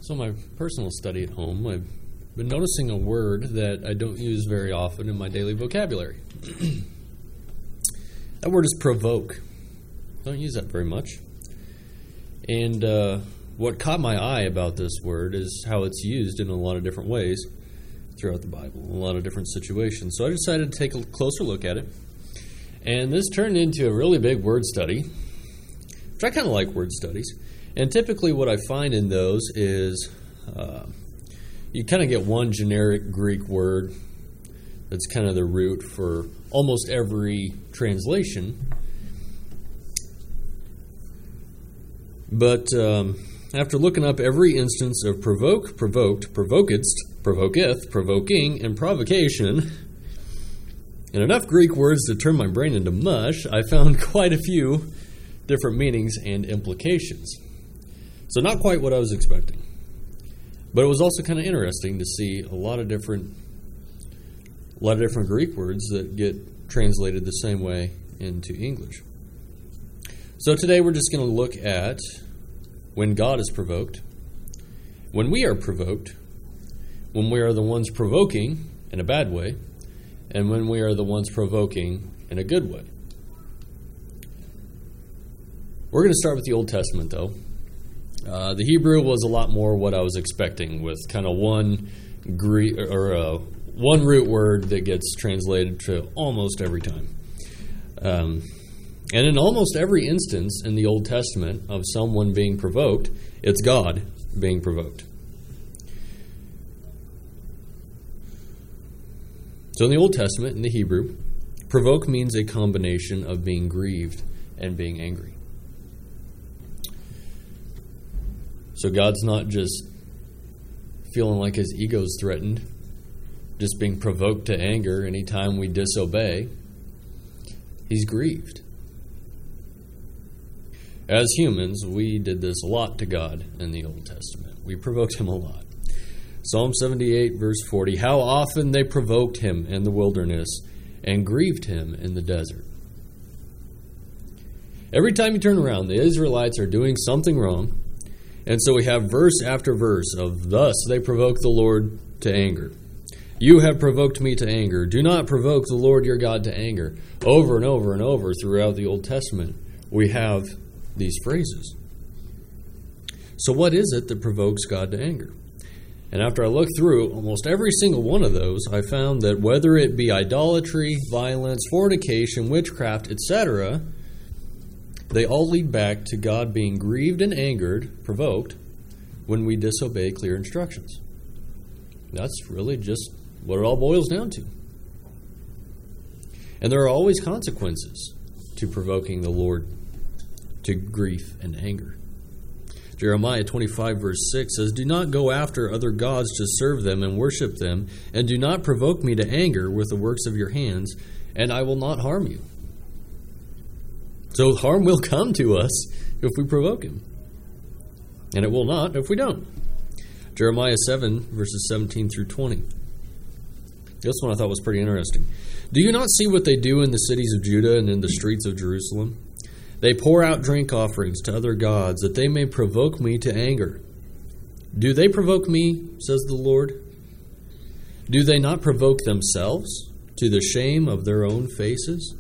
So my personal study at home, I've been noticing a word that I don't use very often in my daily vocabulary. That word is provoke. Don't use that very much. And what caught my eye about this word is how it's used in a lot of different ways throughout the Bible, in a lot of different situations. So I decided to take a closer look at it. And this turned into a really big word study, which I kind of like word studies. And typically what I find in those is you kind of get one generic Greek word that's kind of the root for almost every translation. But after looking up every instance of provoke, provoked, provokedst, provoketh, provoking, and provocation, and enough Greek words to turn my brain into mush, I found quite a few different meanings and implications. So not quite what I was expecting. But it was also kind of interesting to see a lot of different Greek words that get translated the same way into English. So today we're just going to look at when God is provoked, when we are provoked, when we are the ones provoking in a bad way, and when we are the ones provoking in a good way. We're going to start with the Old Testament, though. The Hebrew was a lot more what I was expecting, with kind of one root word that gets translated to almost every time. And in almost every instance in the Old Testament of someone being provoked, it's God being provoked. So in the Old Testament, in the Hebrew, provoke means a combination of being grieved and being angry. So God's not just feeling like his ego's threatened, just being provoked to anger anytime we disobey. He's grieved. As humans, we did this a lot to God in the Old Testament. We provoked him a lot. Psalm 78, verse 40, how often they provoked him in the wilderness and grieved him in the desert. Every time you turn around, the Israelites are doing something wrong. And so we have verse after verse of, thus they provoke the Lord to anger. You have provoked me to anger. Do not provoke the Lord your God to anger. Over and over and over throughout the Old Testament, we have these phrases. So what is it that provokes God to anger? And after I looked through almost every single one of those, I found that whether it be idolatry, violence, fornication, witchcraft, etc., they all lead back to God being grieved and angered, provoked, when we disobey clear instructions. That's really just what it all boils down to. And there are always consequences to provoking the Lord to grief and anger. Jeremiah 25 verse 6 says, do not go after other gods to serve them and worship them, and do not provoke me to anger with the works of your hands, and I will not harm you. So harm will come to us if we provoke him. And it will not if we don't. Jeremiah 7, verses 17 through 20. This one I thought was pretty interesting. Do you not see what they do in the cities of Judah and in the streets of Jerusalem? They pour out drink offerings to other gods, that they may provoke me to anger. Do they provoke me, says the Lord? Do they not provoke themselves to the shame of their own faces?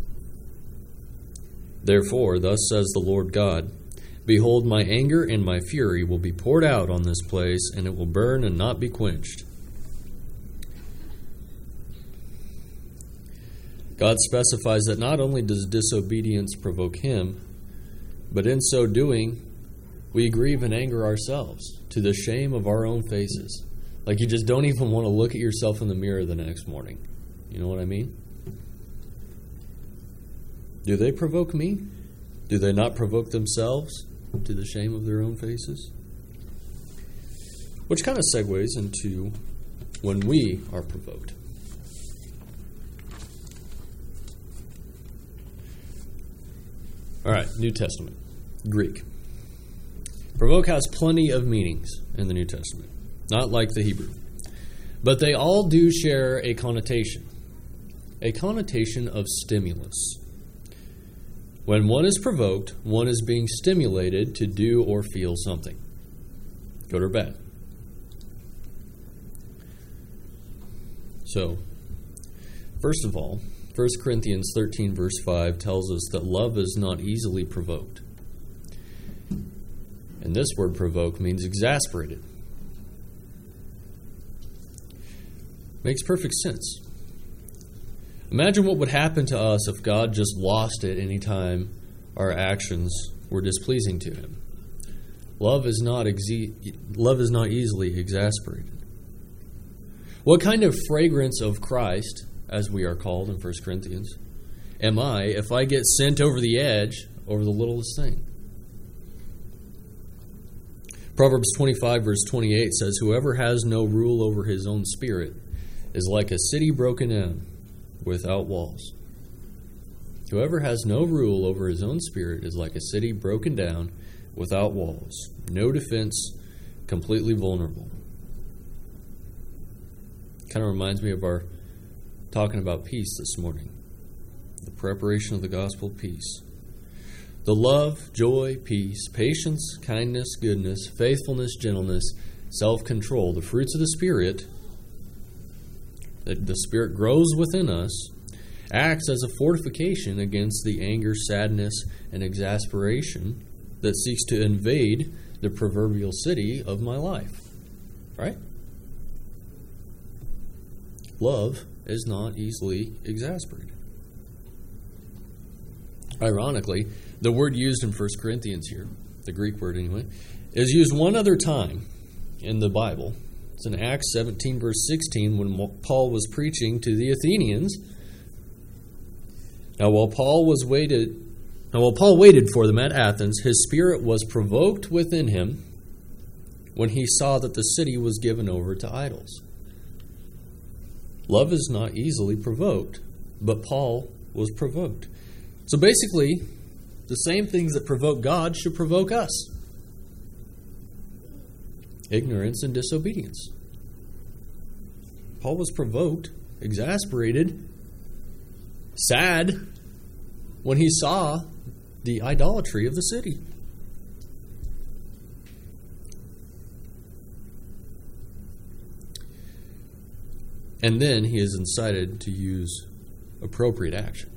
Therefore, thus says the Lord God, behold, my anger and my fury will be poured out on this place, and it will burn and not be quenched. God specifies that not only does disobedience provoke him, but in so doing, we grieve and anger ourselves to the shame of our own faces. Like you just don't even want to look at yourself in the mirror the next morning. You know what I mean? Do they provoke me? Do they not provoke themselves to the shame of their own faces? Which kind of segues into when we are provoked. All right, New Testament, Greek. Provoke has plenty of meanings in the New Testament, not like the Hebrew. But they all do share a connotation of stimulus. When one is provoked, one is being stimulated to do or feel something, good or bad. So, first of all, 1 Corinthians 13 verse 5 tells us that love is not easily provoked. And this word provoke means exasperated. Makes perfect sense. Imagine what would happen to us if God just lost it any time our actions were displeasing to Him. Love is not easily exasperated. What kind of fragrance of Christ, as we are called in 1 Corinthians, am I if I get sent over the edge over the littlest thing? Proverbs 25 verse 28 says, "Whoever has no rule over his own spirit is like a city broken down without walls." Whoever has no rule over his own spirit is like a city broken down without walls. No defense, completely vulnerable. Kind of reminds me of our talking about peace this morning. The preparation of the gospel of peace. The love, joy, peace, patience, kindness, goodness, faithfulness, gentleness, self-control, the fruits of the Spirit, that the Spirit grows within us, acts as a fortification against the anger, sadness, and exasperation that seeks to invade the proverbial city of my life. Right? Love is not easily exasperated. Ironically, the word used in 1 Corinthians here, the Greek word anyway, is used one other time in the Bible. It's in Acts 17 verse 16 when Paul was preaching to the Athenians. Now while Paul waited for them at Athens, his spirit was provoked within him when he saw that the city was given over to idols. Love is not easily provoked, but Paul was provoked. So basically, the same things that provoke God should provoke us. Ignorance and disobedience. Paul was provoked, exasperated, sad when he saw the idolatry of the city. And then he is incited to use appropriate action.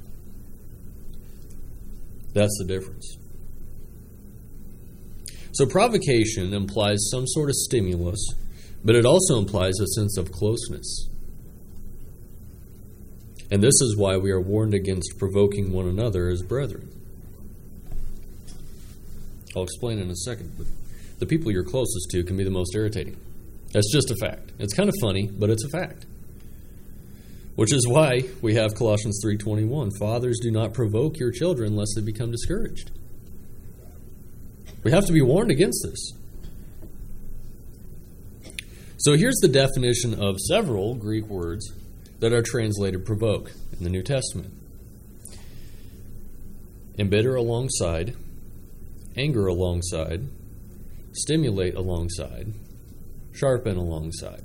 That's the difference. So provocation implies some sort of stimulus, but it also implies a sense of closeness. And this is why we are warned against provoking one another as brethren. I'll explain in a second, but the people you're closest to can be the most irritating. That's just a fact. It's kind of funny, but it's a fact. Which is why we have Colossians 3:21. Fathers, do not provoke your children lest they become discouraged. We have to be warned against this. So here's the definition of several Greek words that are translated provoke in the New Testament. Embitter alongside, anger alongside, stimulate alongside, sharpen alongside.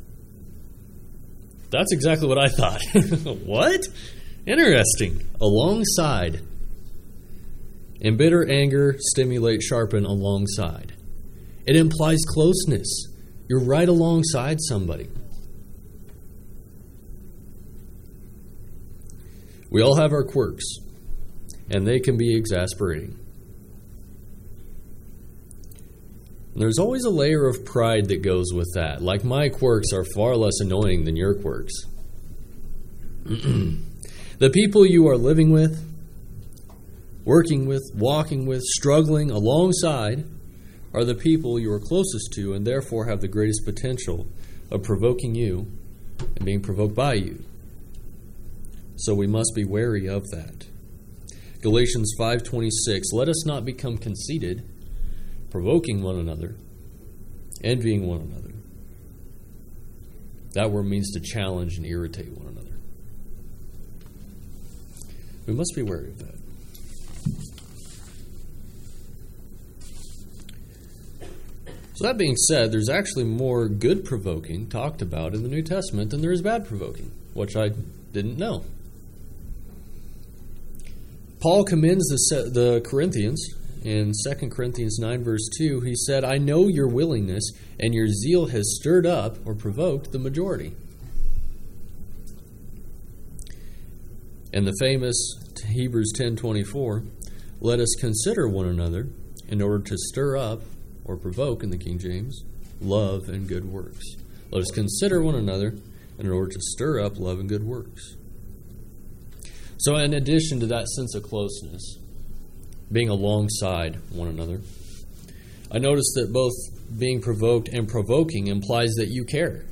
That's exactly what I thought. What? Interesting. Alongside. Embitter, anger, stimulate, sharpen alongside. It implies closeness. You're right alongside somebody. We all have our quirks, and they can be exasperating. There's always a layer of pride that goes with that. Like, my quirks are far less annoying than your quirks. The people you are living with, working with, walking with, struggling alongside are the people you are closest to and therefore have the greatest potential of provoking you and being provoked by you. So we must be wary of that. Galatians 5:26, let us not become conceited, provoking one another, envying one another. That word means to challenge and irritate one another. We must be wary of that. So that being said, there's actually more good provoking talked about in the New Testament than there is bad provoking, which I didn't know. Paul commends the Corinthians in 2 Corinthians 9 verse 2. He said, I know your willingness and your zeal has stirred up or provoked the majority. And the famous Hebrews 10:24, let us consider one another in order to stir up, or provoke in the King James, love and good works. Let us consider one another in order to stir up love and good works. So in addition to that sense of closeness, being alongside one another, I noticed that both being provoked and provoking implies that you care.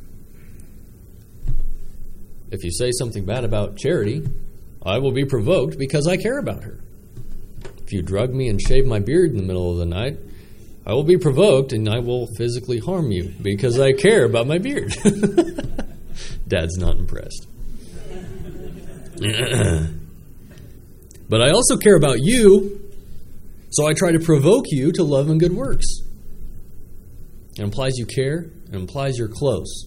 If you say something bad about Charity, I will be provoked because I care about her. If you drug me and shave my beard in the middle of the night, I will be provoked and I will physically harm you because I care about my beard. Dad's not impressed. But I also care about you, so I try to provoke you to love and good works. It implies you care. It implies you're close.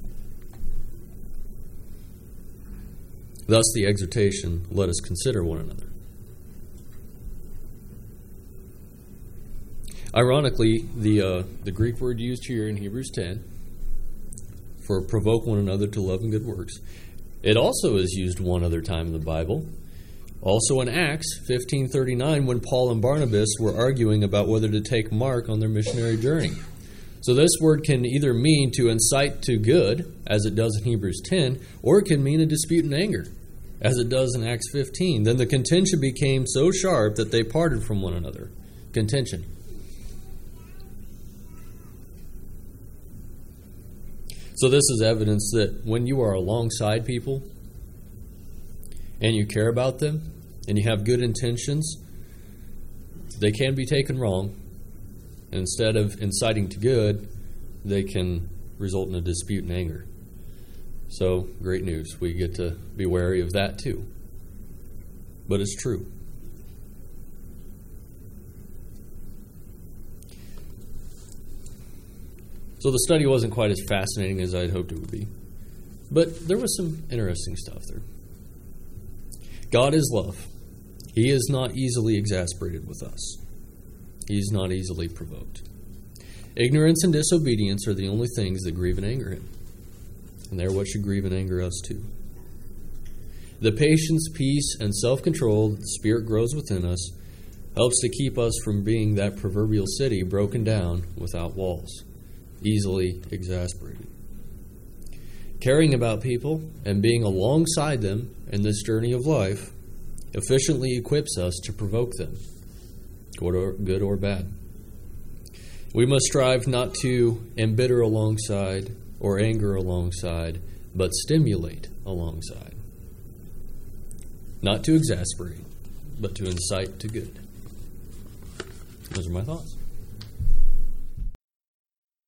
Thus the exhortation, let us consider one another. Ironically, the Greek word used here in Hebrews 10 for provoke one another to love and good works, it also is used one other time in the Bible. Also in Acts 15:39, when Paul and Barnabas were arguing about whether to take Mark on their missionary journey. So this word can either mean to incite to good, as it does in Hebrews 10, or it can mean a dispute and anger, as it does in Acts 15. Then the contention became so sharp that they parted from one another. Contention. So this is evidence that when you are alongside people and you care about them and you have good intentions, they can be taken wrong. Instead of inciting to good, they can result in a dispute and anger. So, great news. We get to be wary of that too. But it's true. So the study wasn't quite as fascinating as I'd hoped it would be. But there was some interesting stuff there. God is love. He is not easily exasperated with us. He is not easily provoked. Ignorance and disobedience are the only things that grieve and anger him. And they're what should grieve and anger us too. The patience, peace, and self-control that the Spirit grows within us helps to keep us from being that proverbial city broken down without walls, easily exasperated. Caring about people and being alongside them in this journey of life efficiently equips us to provoke them, good or bad. We must strive not to embitter alongside or anger alongside, but stimulate alongside. Not to exasperate, but to incite to good. Those are my thoughts.